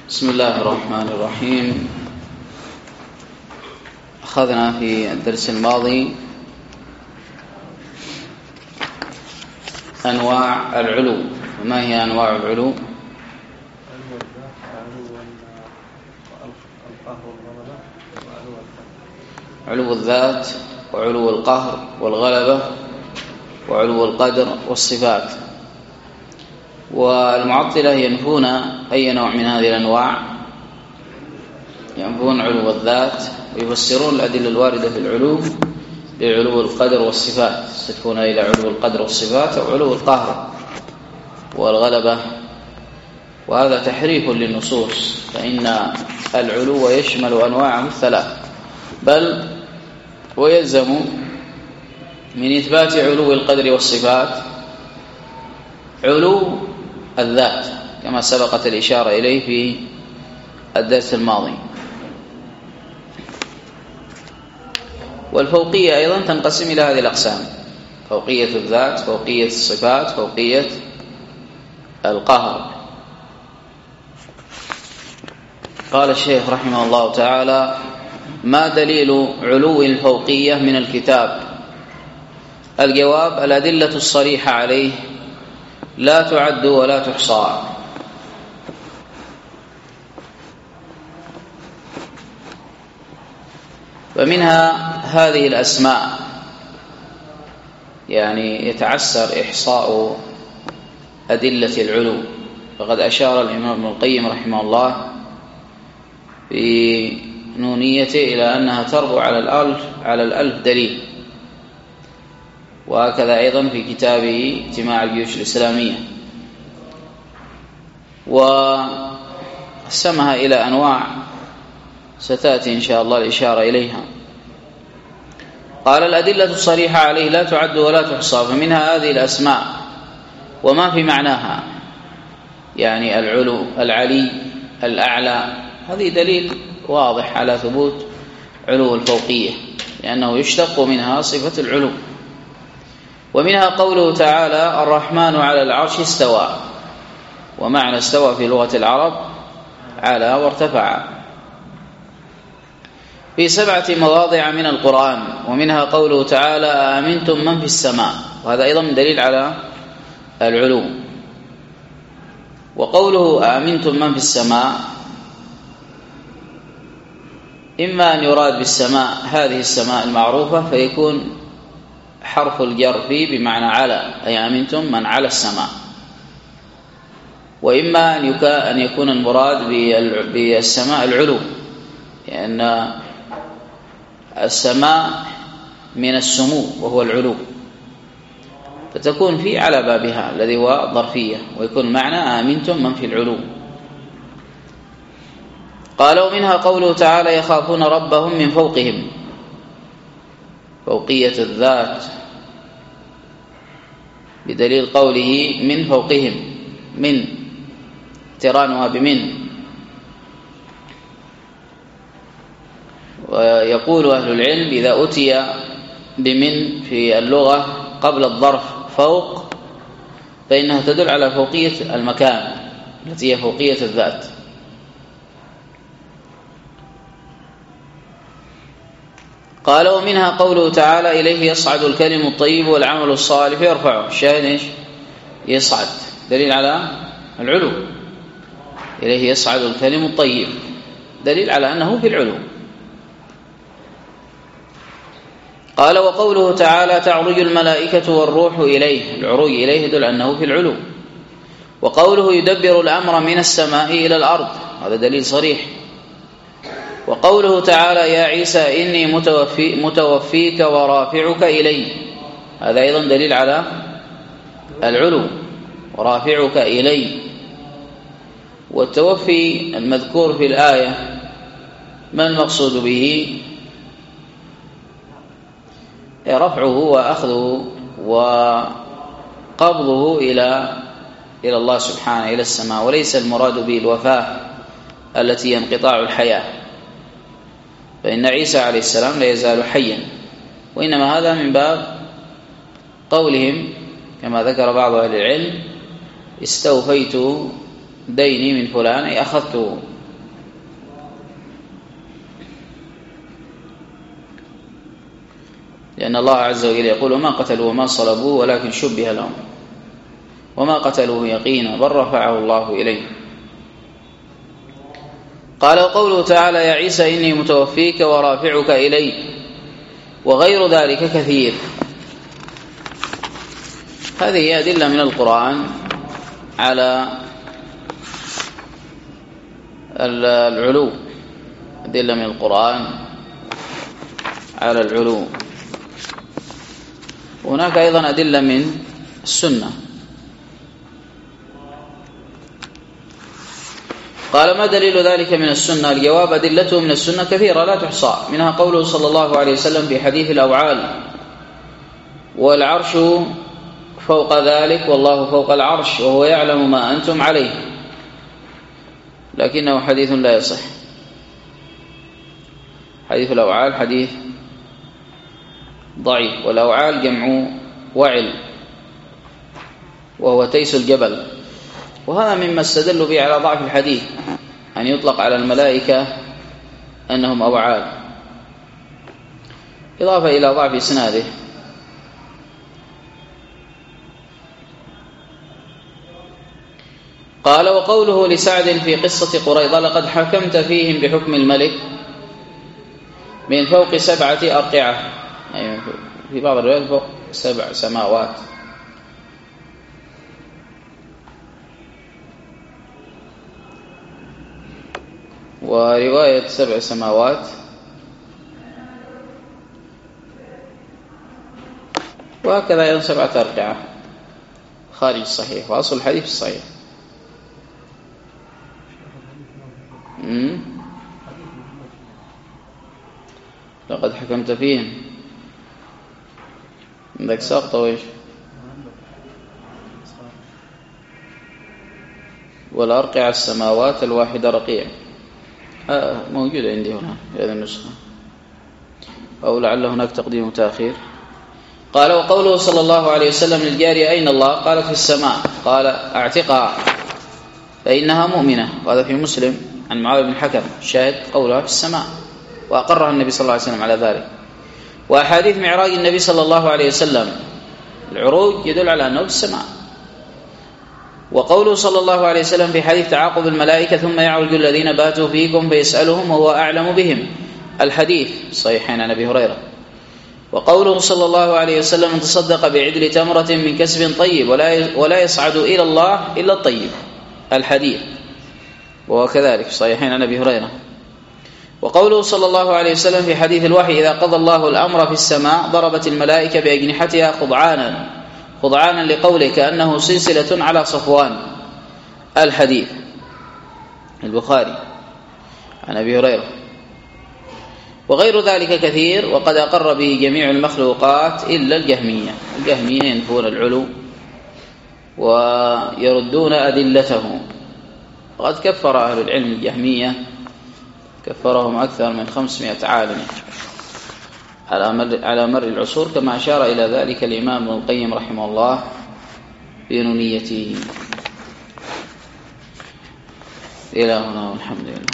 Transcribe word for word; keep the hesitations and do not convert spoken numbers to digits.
بسم الله الرحمن الرحيم. أخذنا في الدرس الماضي أنواع العلو. وما هي أنواع العلو؟ علو الذات وعلو القهر والغلبة وعلو القدر والصفات. والمعطلة ينفون أي نوع من هذه الأنواع، ينفون علو الذات ويفسرون الأدلة الواردة في العلو بعلو القدر والصفات، يستدفون إلى علو القدر والصفات أو علو القهر والغلبة، وهذا تحريف للنصوص، فإن العلو يشمل أنواعه الثلاث، بل ويلزم من إثبات علو القدر والصفات علو الذات كما سبقت الإشارة إليه في الدرس الماضي. والفوقية أيضا تنقسم إلى هذه الأقسام: فوقية الذات، فوقية الصفات، فوقية القهر. قال الشيخ رحمه الله تعالى: ما دليل علو الفوقية من الكتاب؟ الجواب: الأدلة الصريحة عليه لا تعد ولا تحصى. ومنها هذه الأسماء، يعني يتعسر إحصاء أدلة العلو، فقد أشار الإمام ابن القيم رحمه الله في نونيته إلى أنها تربو على الألف على الألف دليل، وهكذا أيضا في كتابه اجتماع الجيوش الإسلامية، وقسمها إلى أنواع ستأتي إن شاء الله الإشارة إليها. قال: الأدلة الصريحة عليه لا تعد ولا تحصى، فمنها هذه الأسماء وما في معناها، يعني العلو، العلي، الأعلى، هذه دليل واضح على ثبوت علو الفوقية، لأنه يشتق منها صفة العلو. ومنها قوله تعالى: الرحمن على العرش استوى، ومعنى استوى في لغة العرب على وارتفع، في سبعة مواضع من القرآن. ومنها قوله تعالى: آمنتم من في السماء، وهذا أيضا دليل على العلو. وقوله آمنتم من في السماء إما أن يراد بالسماء هذه السماء المعروفة فيكون حرف الجر فيه بمعنى على، أي آمنتم من على السماء، وإما أن يكون المراد بالسماء العلو، لأن السماء من السمو وهو العلو، فتكون في على بابها الذي هو ظرفية، ويكون معنى آمنتم من في العلو. قال: ومنها قوله تعالى: يخافون ربهم من فوقهم، فوقية الذات بدليل قوله من فوقهم، من اقترانها بمن. ويقول أهل العلم: إذا أتي بمن في اللغة قبل الظرف فوق فإنها تدل على فوقية المكان التي هي فوقية الذات. قال: ومنها قوله تعالى: إليه يصعد الكلم الطيب والعمل الصالح يرفعه. الشاهد إيش؟ يصعد، دليل على العلو. إليه يصعد الكلم الطيب، دليل على أنه في العلو. قال: وقوله تعالى: تعرج الملائكة والروح إليه، العروج إليه يدل أنه في العلو. وقوله: يدبر الأمر من السماء إلى الأرض، هذا دليل صريح. وقوله تعالى: يا عيسى إني متوفي متوفيك ورافعك إلي، هذا أيضا دليل على العلو، ورافعك إلي. والتوفي المذكور في الآية ما المقصود به؟ رفعه وأخذه وقبضه إلى إلى الله سبحانه، إلى السماء، وليس المراد به الوفاة التي ينقطاع الحياة، فإن عيسى عليه السلام لا يزال حيا، وإنما هذا من باب قولهم كما ذكر بعض أهل العلم: استوفيت ديني من فلان، أي أخذت لأن الله عز وجل يقول وما قتلوه وما صلبوه ولكن شبه لهم وما قتلوه يقينا بل رفعه الله إليه. قال وقوله تعالى يا عيسى إني متوفيك ورافعك إلي وغير ذلك كثير. هذه أدلة من القرآن على العلو، أدلة من القرآن على العلو. وهناك أيضا أدلة من السنة. قال ما دليل ذلك من السنة؟ الجواب أدلته من السنة كثيرة لا تحصى، منها قوله صلى الله عليه وسلم في حديث الأوعال والعرش فوق ذلك والله فوق العرش وهو يعلم ما أنتم عليه، لكنه حديث لا يصح. حديث الأوعال حديث ضعيف، والأوعال جمع وعل وهو تيس الجبل، وهذا مما استدلوا به على ضعف الحديث أن يطلق على الملائكة أنهم أوعال، إضافة إلى ضعف إسناده. قال وقوله لسعد في قصة قريظة لقد حكمت فيهم بحكم الملك من فوق سبعة أرقعة، يعني في بعض الروايات فوق سبع سماوات. ورواية سبع سماوات وهكذا أيضا سبعة أرقعة خارج الصحيح، وأصل الحديث الصحيح. لقد حكمت فيهم عندك ساقط وإيش والأرقع السماوات الواحدة رقيع، آه موجود عندي هنا في هذه النسخة، أو لعل هناك تقديم وتأخير. قال وقوله صلى الله عليه وسلم للجارية أين الله؟ قالت في السماء، قال اعتقها فإنها مؤمنة، وهذا في مسلم عن معاذ بن الحكم، الشاهد قولها في السماء، وأقرها النبي صلى الله عليه وسلم على ذلك. وأحاديث معراج النبي صلى الله عليه وسلم العروج يدل على أنه في السماء. وقوله صلى الله عليه وسلم في حديث تعاقب الملائكة ثم يعرج الذين باتوا فيكم فيسألهم وهو أعلم بهم، الحديث صحيحين عن أبي هريرة. وقوله صلى الله عليه وسلم من تصدق بعدل تمرة من كسب طيب ولا يصعد إلى الله إلا الطيب، الحديث وهو كذلك صحيحين عن أبي هريرة. وقوله صلى الله عليه وسلم في حديث الوحي إذا قضى الله الأمر في السماء ضربت الملائكة بأجنحتها خضعانا خضعانا لقوله كأنه سلسلة على صفوان، الحديث البخاري عن أبي هريرة. وغير ذلك كثير، وقد أقر به جميع المخلوقات إلا الجهمية. الجهمية ينفون العلو ويردون أدلته، وقد كفر أهل العلم الجهمية، كفرهم أكثر من خمسمائة عالم على مر, على مر العصور، كما أشار إلى ذلك الإمام ابن القيم رحمه الله في نونيته. إلى هنا والحمد لله.